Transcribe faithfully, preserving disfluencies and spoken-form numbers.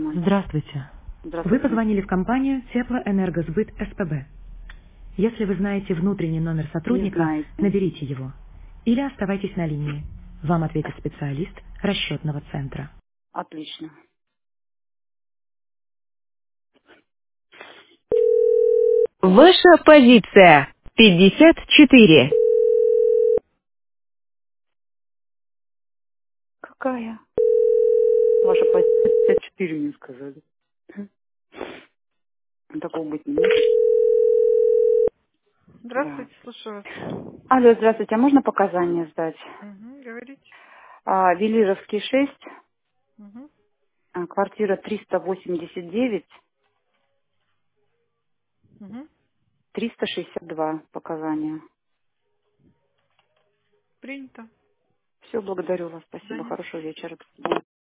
Здравствуйте. Вы Здравствуйте. позвонили в компанию Теплоэнергосбыт СПБ. Если вы знаете внутренний номер Не сотрудника, знаете. наберите его. Или оставайтесь на линии. Вам ответит специалист расчетного центра. Отлично. Ваша позиция пятьдесят четыре. Какая? Ваша позиция пятьдесят четыре мне сказали. Такого быть не может. Да. Здравствуйте, слушаю вас. Алло, здравствуйте. А можно показания сдать? Угу, говорите. А, Велижевский шесть, Угу, а, квартира триста восемьдесят девять, угу. триста шестьдесят два показания. Принято. Все, благодарю вас. До Спасибо. свидания. Хорошего вечера. До свидания.